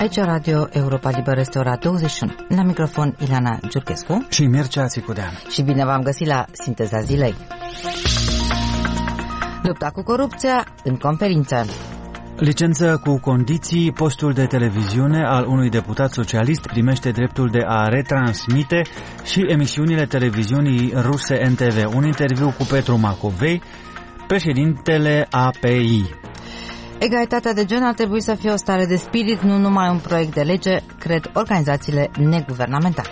Aici Radio Europa Liberă, este ora 21. La microfon Ileana Giurchescu și Mircea Țicudean. Și bine v-am găsit la Sinteza Zilei. Lupta cu corupția în conferință. Licență cu condiții, postul de televiziune al unui deputat socialist primește dreptul de a retransmite și emisiunile televiziunii ruse NTV. Un interviu cu Petru Macovei, președintele API. Egalitatea de gen ar trebui să fie o stare de spirit, nu numai un proiect de lege, cred organizațiile neguvernamentale.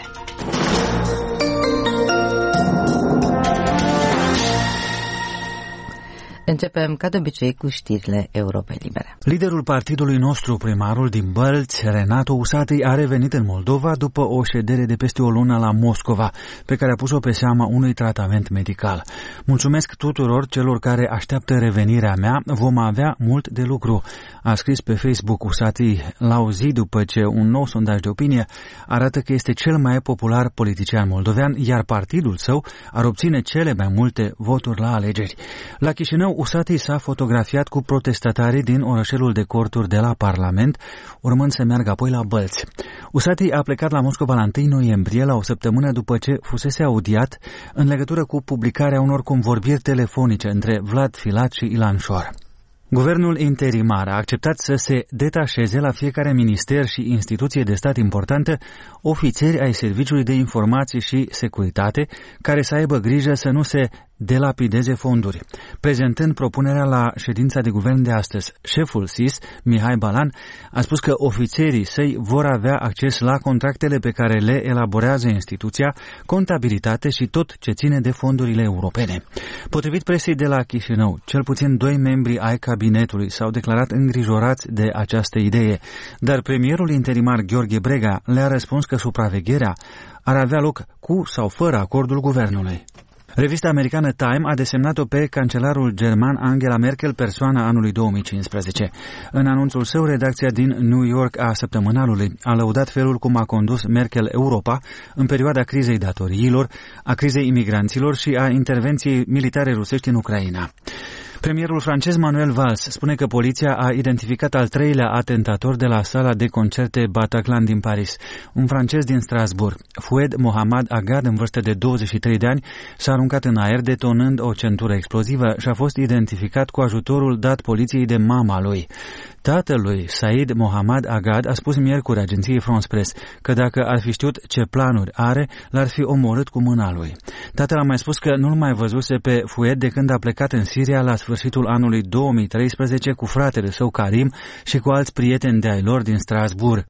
Începem, ca de obicei, cu știrile Europei Libere. Liderul partidului nostru, primarul din Bălți, Renato Usati, a revenit în Moldova după o ședere de peste o lună la Moscova, pe care a pus-o pe seama unui tratament medical. Mulțumesc tuturor celor care așteaptă revenirea mea, vom avea mult de lucru, a scris pe Facebook Usati la o zi după ce un nou sondaj de opinie arată că este cel mai popular politician moldovean, iar partidul său ar obține cele mai multe voturi la alegeri. La Chișinău, Usati s-a fotografiat cu protestatarii din orășelul de corturi de la Parlament, urmând să meargă apoi la Bălți. Usati a plecat la Moscova la 1 noiembrie, la o săptămână după ce fusese audiat în legătură cu publicarea unor convorbiri telefonice între Vlad Filat și Ilan Șor. Guvernul interimar a acceptat să se detașeze la fiecare minister și instituție de stat importantă ofițeri ai Serviciului de Informații și Securitate care să aibă grijă să nu se delapideze fonduri. Prezentând propunerea la ședința de guvern de astăzi, șeful SIS, Mihai Balan, a spus că ofițerii săi vor avea acces la contractele pe care le elaborează instituția, contabilitate și tot ce ține de fondurile europene. Potrivit presei de la Chișinău, cel puțin 2 membri ai cabinetului s-au declarat îngrijorați de această idee, dar premierul interimar Gheorghe Brega le-a răspuns că supravegherea ar avea loc cu sau fără acordul guvernului. Revista americană Time a desemnat-o pe cancelarul german Angela Merkel persoana anului 2015. În anunțul său, redacția din New York a Săptămânalului a lăudat felul cum a condus Merkel Europa în perioada crizei datoriilor, a crizei imigranților și a intervenției militare rusești în Ucraina. Premierul francez Manuel Valls spune că poliția a identificat al 3-lea atentator de la sala de concerte Bataclan din Paris, un francez din Strasbourg. Fouad Mohamed Agad, în vârstă de 23 de ani, s-a aruncat în aer detonând o centură explozivă și a fost identificat cu ajutorul dat poliției de mama lui. Tatălui, Said Mohamed Agad, a spus miercuri agenției France Press că dacă ar fi știut ce planuri are, l-ar fi omorât cu mâna lui. Tatăl a mai spus că nu-l mai văzuse pe Fouad de când a plecat în Siria la sfârșitul anului 2013 cu fratele său Karim și cu alți prieteni de-ai lor din Strasbourg.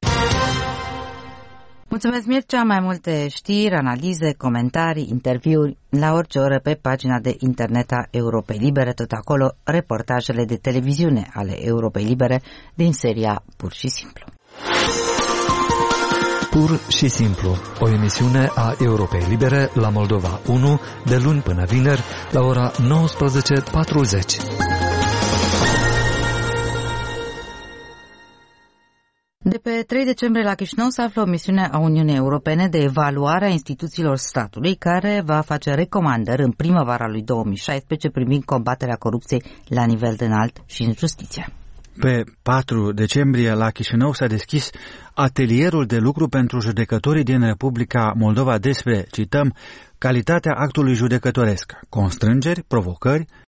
Mulțumesc, Mircea. Mai multe știri, analize, comentarii, interviuri la orice oră pe pagina de internet a Europei Libere, tot acolo reportajele de televiziune ale Europei Libere din seria Pur și Simplu. Pur și Simplu, o emisiune a Europei Libere la Moldova 1, de luni până vineri, la ora 19:40. De pe 3 decembrie la Chișinău se află o misiune a Uniunii Europene de evaluare a instituțiilor statului care va face recomandări în primăvara lui 2016 privind combaterea corupției la nivel de înalt și în justiție. Pe 4 decembrie la Chișinău s-a deschis atelierul de lucru pentru judecătorii din Republica Moldova despre, cităm, calitatea actului judecătoresc, constrângeri, provocări,